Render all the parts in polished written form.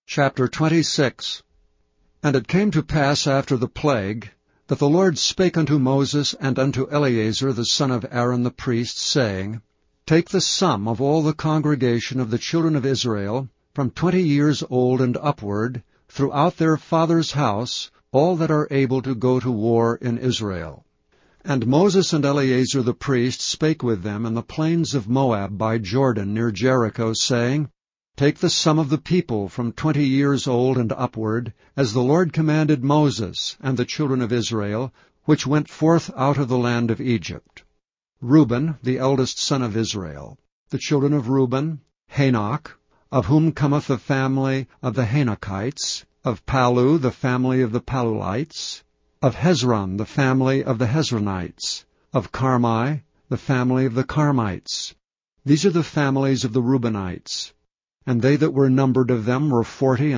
Chapter 26. And it came to pass after the plague, that the Lord spake unto Moses and unto Eleazar the son of Aaron the priest, saying, Take the sum of all the congregation of the children of Israel, from 20 years old and upward, throughout their father's house, all that are able to go to war in Israel. And Moses and Eleazar the priest spake with them in the plains of Moab by Jordan near Jericho, saying, Take the sum of the people from 20 years old and upward, as the Lord commanded Moses and the children of Israel, which went forth out of the land of Egypt. Reuben, the eldest son of Israel. The children of Reuben, Hanoch, of whom cometh the family of the Hanochites, of Pallu, the family of the Palluites, of Hezron, the family of the Hezronites, of Carmi, the family of the Carmites. These are the families of the Reubenites. And they that were numbered of them were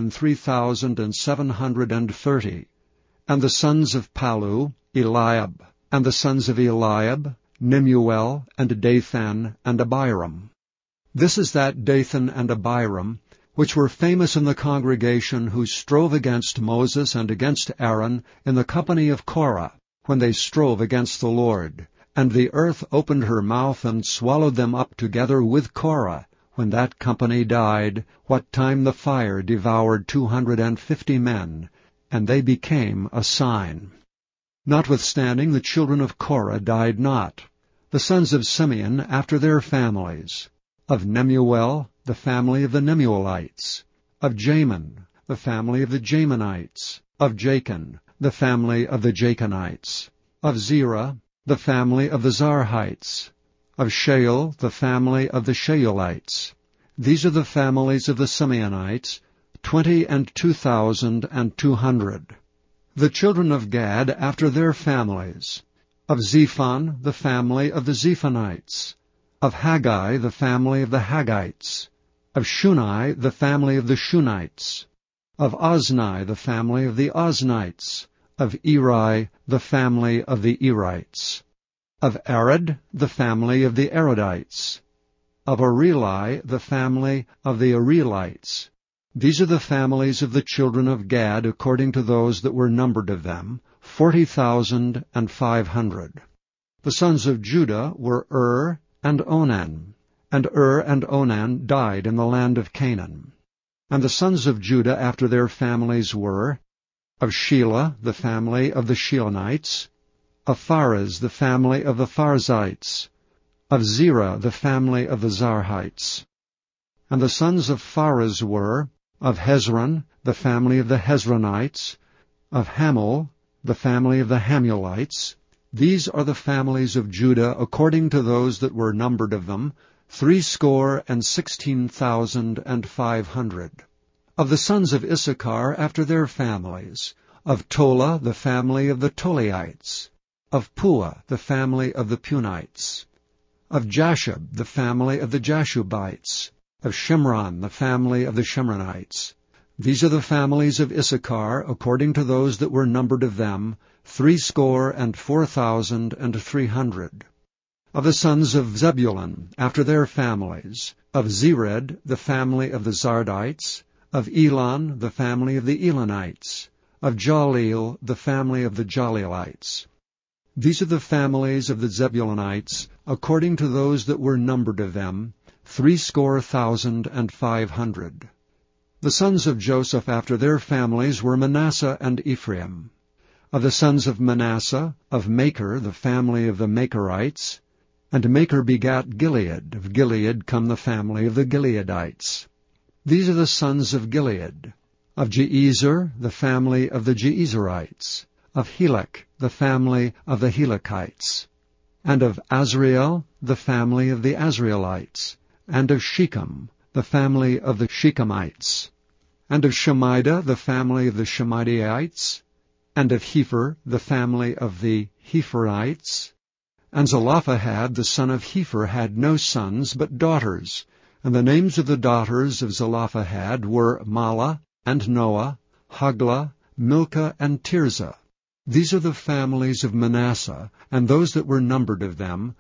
40,730. And the sons of Pallu, Eliab. And the sons of Eliab, Nemuel, and Dathan, and Abiram. This is that Dathan and Abiram, which were famous in the congregation, who strove against Moses and against Aaron in the company of Korah, when they strove against the Lord. And the earth opened her mouth and swallowed them up together with Korah, when that company died, what time the fire devoured 250 men, and they became a sign. Notwithstanding, the children of Korah died not. The sons of Simeon after their families. Of Nemuel, the family of the Nemuelites. Of Jamin, the family of the Jaminites. Of Jachin, the family of the Jachinites. Of Zerah, the family of the Zarhites. Of Shael, the family of the Shaelites. These are the families of the Simeonites, 22,200. The children of Gad after their families. Of Zephon, the family of the Zephonites. Of Haggai, the family of the Haggites. Of Shuni, the family of the Shunites. Of Ozni, the family of the Oznites. Of Eri, the family of the Erites. Of Arad, the family of the Aradites. Of Areli, the family of the Arelites. These are the families of the children of Gad, according to those that were numbered of them, 40,500. The sons of Judah were and Onan. And and Onan died in the land of Canaan. And the sons of Judah after their families were, of Shelah, the family of the Shilonites. Of Pharez, the family of the Pharzites. Of Zerah, the family of the Zarhites. And the sons of Pharez were, of Hezron, the family of the Hezronites. Of Hamul, the family of the Hamulites. These are the families of Judah, according to those that were numbered of them, 16,500. Of the sons of Issachar after their families. Of Tola, the family of the Tolaites. Of Puah, the family of the Punites. Of Jashub, the family of the Jashubites. Of Shimron, the family of the Shimronites. These are the families of Issachar, according to those that were numbered of them, 64,300. Of the sons of Zebulun, after their families. Of Zered, the family of the Zardites. Of Elon, the family of the Elonites. Of Jaleel, the family of the Jaleelites. These are the families of the Zebulunites, according to those that were numbered of them, 60,500. The sons of Joseph after their families were Manasseh and Ephraim. Of the sons of Manasseh, of Machir, the family of the Machirites. And Machir begat Gilead. Of Gilead come the family of the Gileadites. These are the sons of Gilead. Of Jeezer, the family of the Jeezerites. Of Helek, the family of the Helekites. And of Azriel, the family of the Azrielites. And of Shechem, the family of the Shechemites. And of Shemida, the family of the Shemidaites. And of Hepher, the family of the Hepherites. And Zelophehad, the son of Hepher, had no sons, but daughters. And the names of the daughters of Zelophehad were Mahlah, and Noah, Hoglah, Milcah, and Tirzah. These are the families of Manasseh, and those that were numbered of them,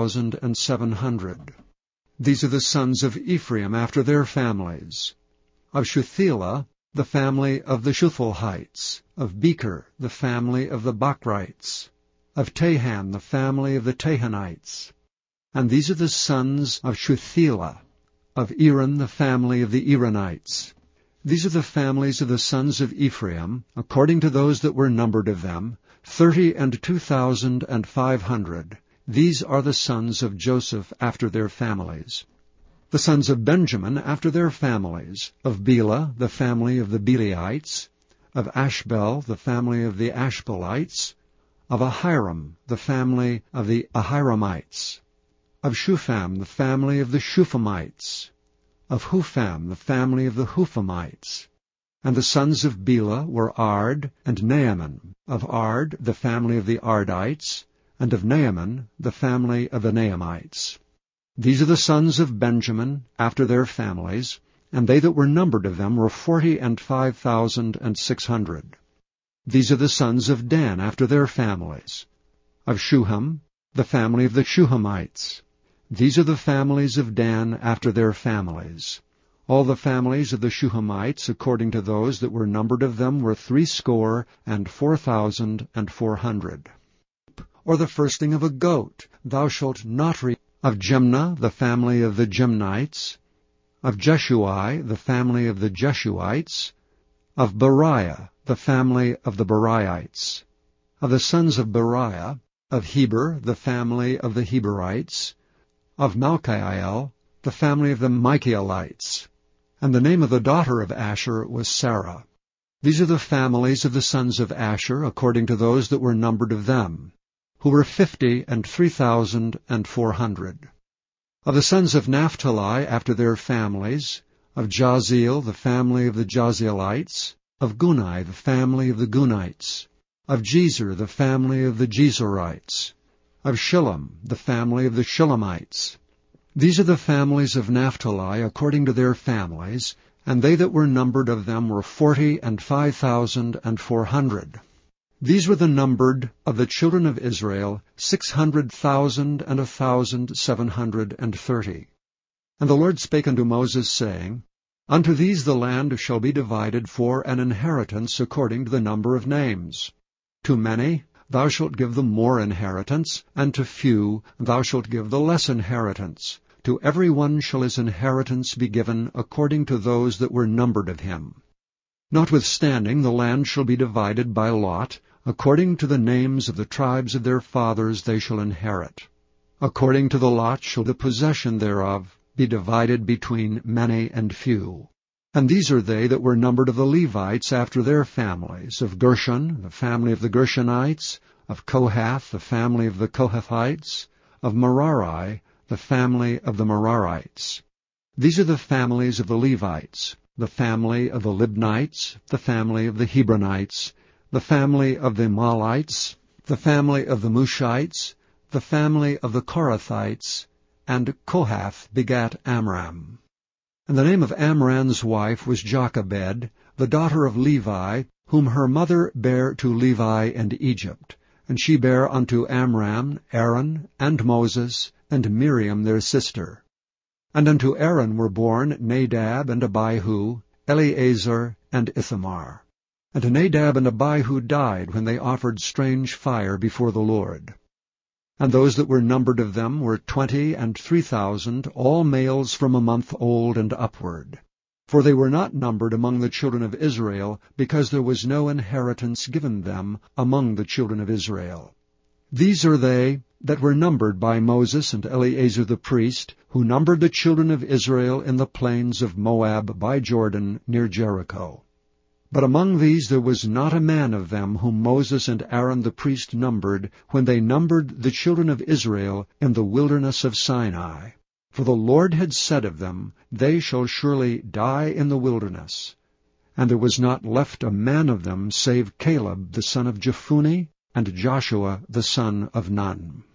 52,700. These are the sons of Ephraim after their families. Of Shuthelah, the family of the Shuthelhites. Of Becher, the family of the Bachrites. Of Tahan, the family of the Tahanites. And these are the sons of Shuthelah. Of Eran, the family of the Eranites. These are the families of the sons of Ephraim, according to those that were numbered of them, 32,500. These are the sons of Joseph after their families. The sons of Benjamin after their families. Of Bela, the family of the Belaites. Of Ashbel, the family of the Ashbelites. Of Ahiram, the family of the Ahiramites. Of Shupham, the family of the Shuphamites. Of Hupham, the family of the Huphamites. And the sons of Bela were Ard and Naaman. Of Ard, the family of the Ardites. And of Naaman, the family of the Naamites. These are the sons of Benjamin after their families, and they that were numbered of them were 45,600. These are the sons of Dan after their families. Of Shuham, the family of the Shuhamites. These are the families of Dan after their families. All the families of the Shuhamites, according to those that were numbered of them, were 64,400. Or the firsting of a goat, thou shalt not reap. Of Jemnah, the family of the Jemnites. Of Jeshui, the family of the Jeshuites. Of Beriah, the family of the Beriites. Of the sons of Beriah. Of Heber, the family of the Heberites. Of Malchiel, the family of the Michaelites. And the name of the daughter of Asher was Sarah. These are the families of the sons of Asher, according to those that were numbered of them, who were 53,400. Of the sons of Naphtali after their families. Of Jaziel, the family of the Jazielites. Of Gunai, the family of the Gunites. Of Jezer, the family of the Jezerites. Of Shillem, the family of the Shillemites. These are the families of Naphtali according to their families, and they that were numbered of them were 45,400. These were the numbered of the children of Israel, 600,730. And the Lord spake unto Moses, saying, Unto these the land shall be divided for an inheritance according to the number of names. To many thou shalt give the more inheritance, and to few thou shalt give the less inheritance. To every one shall his inheritance be given according to those that were numbered of him. Notwithstanding, the land shall be divided by lot, according to the names of the tribes of their fathers they shall inherit. According to the lot shall the possession thereof be divided between many and few. And these are they that were numbered of the Levites after their families. Of Gershon, the family of the Gershonites. Of Kohath, the family of the Kohathites. Of Merari, the family of the Merarites. These are the families of the Levites. The family of the Libnites, the family of the Hebronites, the family of the Malites, the family of the Mushites, the family of the Korathites, and Kohath begat Amram. And the name of Amram's wife was Jochebed, the daughter of Levi, whom her mother bare to Levi and Egypt. And she bare unto Amram Aaron, and Moses, and Miriam their sister. And unto Aaron were born Nadab and Abihu, Eleazar and Ithamar. And Nadab and Abihu died when they offered strange fire before the Lord. And those that were numbered of them were 23,000, all males from a month old and upward. For they were not numbered among the children of Israel, because there was no inheritance given them among the children of Israel. These are they that were numbered by Moses and Eleazar the priest, who numbered the children of Israel in the plains of Moab by Jordan near Jericho. But among these there was not a man of them whom Moses and Aaron the priest numbered, when they numbered the children of Israel in the wilderness of Sinai. For the Lord had said of them, They shall surely die in the wilderness. And there was not left a man of them save Caleb the son of Jephunneh, and Joshua the son of Nun.